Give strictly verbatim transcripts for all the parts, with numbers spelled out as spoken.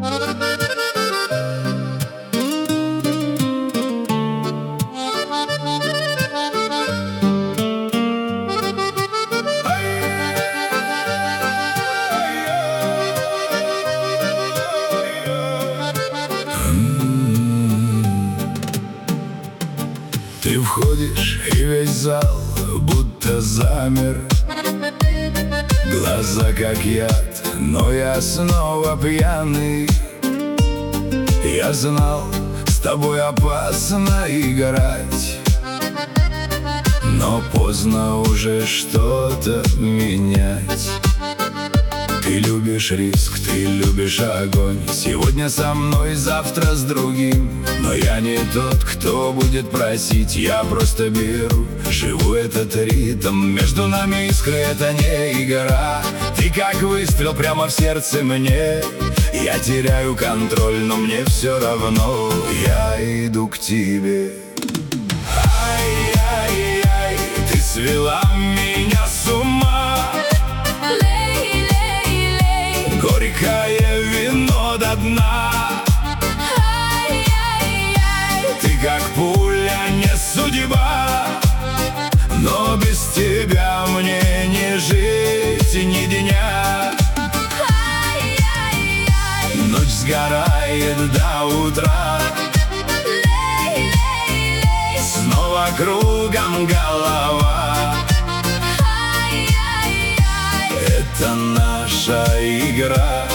Ты входишь, и весь зал будто замер. Глаза как яд, но я снова пьяный. Я знал, с тобой опасно играть, но поздно уже что-то менять. Ты любишь риск, ты любишь огонь. Сегодня со мной, завтра с другим. Но я не тот, кто будет просить. Я просто беру, живу этот ритм. Между нами искры, это не игра. Ты как выстрел прямо в сердце мне. Я теряю контроль, но мне все равно. Я иду к тебе. Ай-яй-яй, ты свела меня с ума. Горькое вино до дна. Ай-яй-яй. Ты как пуля, не судьба. Но без тебя мне не жить ни дня. Ай-яй-яй. Ночь сгорает до утра. Лей-лей-лей. Снова кругом голова. Это наша игра,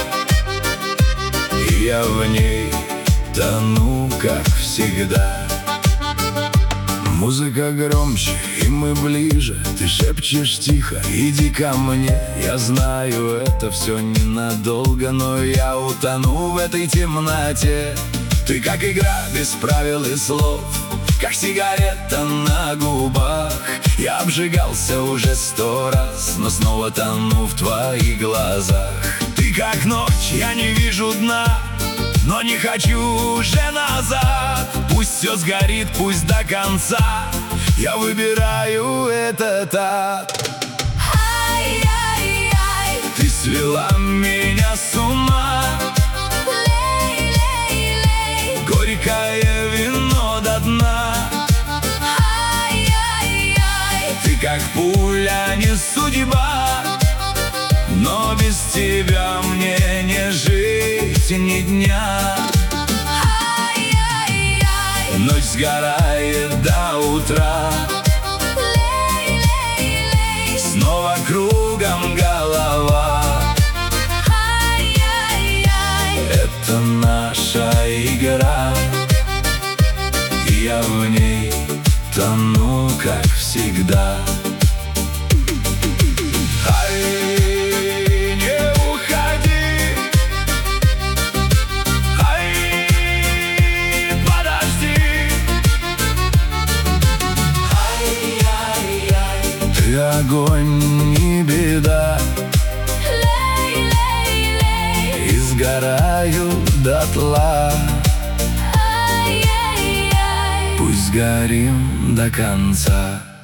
и я в ней тону, как всегда. Музыка громче, и мы ближе. Ты шепчешь тихо, иди ко мне. Я знаю, это все ненадолго, но я утону в этой темноте. Ты как игра без правил и слов, как сигарета на губах. Я обжигался уже сто раз, но снова тону в твоих глазах. Ты как ночь, я не вижу дна, но не хочу уже назад. Пусть все сгорит, пусть до конца. Я выбираю этот ад. Ай-яй-яй. Ты свела меня с ума. Лей-лей-лей. Горькое вино до дна. Как пуля, не судьба, но без тебя мне не жить ни дня. Ай-яй-яй. Ночь сгорает до утра. Лей-лей-лей. Снова кругом голова. Ай-яй-яй. Это наша игра, и я в ней тону, как всегда. Ай, не уходи. Ай, подожди. Ай-яй-яй. Ты огонь, не беда. Лей-лей-лей. И сгораю дотла. Пусть горим до конца.